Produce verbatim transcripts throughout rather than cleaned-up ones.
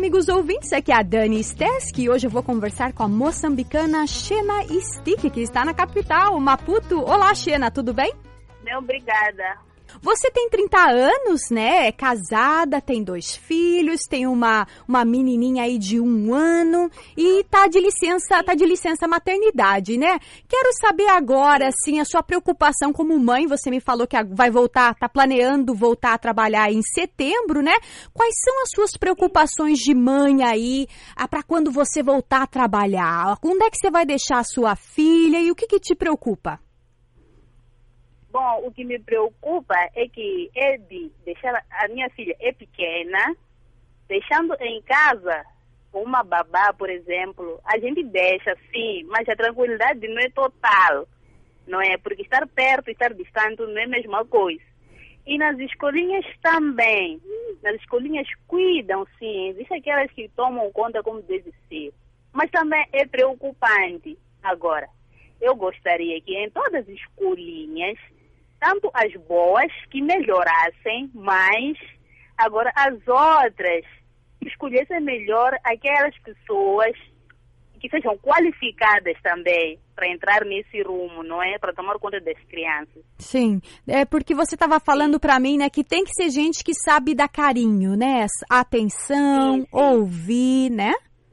amigos ouvintes, aqui é a Dani Steski e hoje eu vou conversar com a moçambicana Xena Stick, que está na capital, Maputo. Olá, Xena, tudo bem? Não, obrigada. Você tem trinta anos, né? É casada, tem dois filhos, tem uma, uma menininha aí de um ano e tá de licença, tá de licença maternidade, né? Quero saber agora, assim, a sua preocupação como mãe. Você me falou que vai voltar, tá planeando voltar a trabalhar em setembro, né? Quais são as suas preocupações de mãe aí, para quando você voltar a trabalhar? Onde é que você vai deixar a sua filha e o que que te preocupa? Bom, o que me preocupa é que é de deixar a minha filha é pequena, deixando em casa uma babá, por exemplo, a gente deixa sim, mas a tranquilidade não é total, não é? Porque estar perto e estar distante não é a mesma coisa. E nas escolinhas também, nas escolinhas cuidam sim, existem aquelas que tomam conta como deve ser, mas também é preocupante. Agora, eu gostaria que em todas as escolinhas, tanto as boas que melhorassem, mas agora as outras escolhessem melhor aquelas pessoas que sejam qualificadas também para entrar nesse rumo, não é? Para tomar conta das crianças. Sim, é porque você estava falando para mim, né, que tem que ser gente que sabe dar carinho, né? Atenção, sim, sim. Ouvir, né?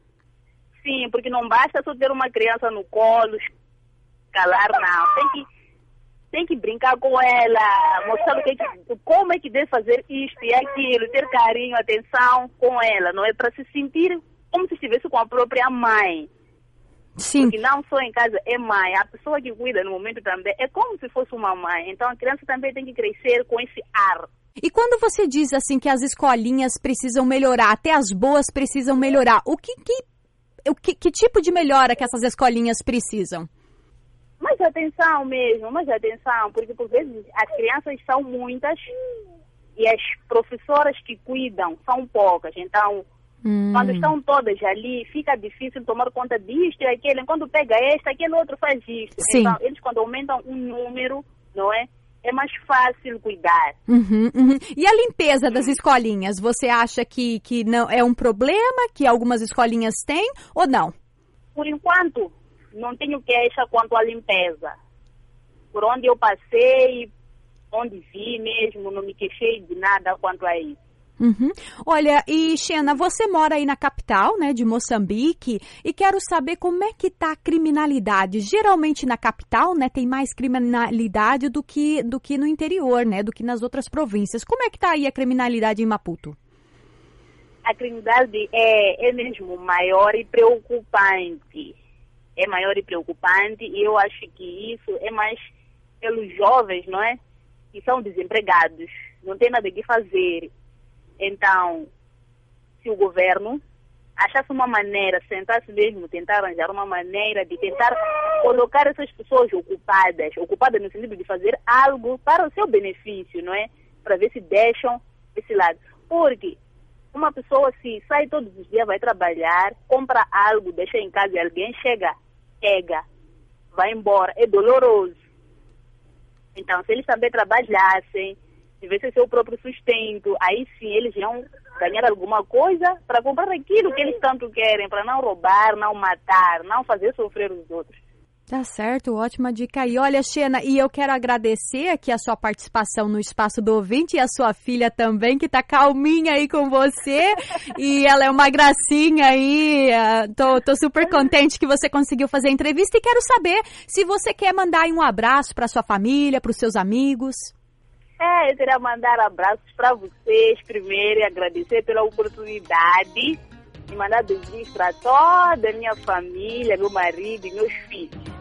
Sim, porque não basta só ter uma criança no colo, calar, não. Tem que Tem que brincar com ela, mostrar o que, como é que deve fazer isto e aquilo, ter carinho, atenção com ela, não é? Para se sentir como se estivesse com a própria mãe. Sim. Porque não só em casa é mãe, a pessoa que cuida no momento também é como se fosse uma mãe. Então a criança também tem que crescer com esse ar. E quando você diz assim que as escolinhas precisam melhorar, até as boas precisam melhorar, o que, que, o que, que tipo de melhora que essas escolinhas precisam? Mais atenção mesmo, mais atenção, porque por vezes as crianças são muitas e as professoras que cuidam são poucas. Então, hum. quando estão todas ali, fica difícil tomar conta disto e aquele. Enquanto pega esta, aquele outro faz isto. Sim. Então, eles quando aumentam um número, não é? É mais fácil cuidar. Uhum, uhum. E a limpeza das escolinhas, você acha que, que não é um problema, que algumas escolinhas têm ou não? Por enquanto, não tenho queixa quanto à limpeza. Por onde eu passei, onde vi mesmo, não me queixei de nada quanto a isso. Uhum. Olha, e Xena, você mora aí na capital, né, de Moçambique, e quero saber como é que tá a criminalidade. Geralmente na capital, né, tem mais criminalidade do que, do que no interior, né, do que nas outras províncias. Como é que tá aí a criminalidade em Maputo? A criminalidade é, é mesmo maior e preocupante. É maior e preocupante e eu acho que isso é mais pelos jovens, não é? Que são desempregados, não tem nada que fazer. Então, se o governo achasse uma maneira, sentasse mesmo, tentar arranjar uma maneira de tentar colocar essas pessoas ocupadas, ocupadas no sentido de fazer algo para o seu benefício, não é? Para ver se deixam esse lado. Porque uma pessoa se sai todos os dias, vai trabalhar, compra algo, deixa em casa e alguém chega, pega, vai embora, é doloroso. Então, se eles também trabalhassem, tivessem seu próprio sustento, aí sim eles iam ganhar alguma coisa para comprar aquilo que eles tanto querem, para não roubar, não matar, não fazer sofrer os outros. Tá certo, ótima dica aí. Olha, Xena, e eu quero agradecer aqui a sua participação no Espaço do Ouvinte e a sua filha também, que tá calminha aí com você. E ela é uma gracinha aí. Tô, tô super contente que você conseguiu fazer a entrevista e quero saber se você quer mandar aí um abraço para sua família, para os seus amigos. É, eu queria mandar abraços para vocês primeiro e agradecer pela oportunidade e mandar beijos para toda a minha família, meu marido e meus filhos.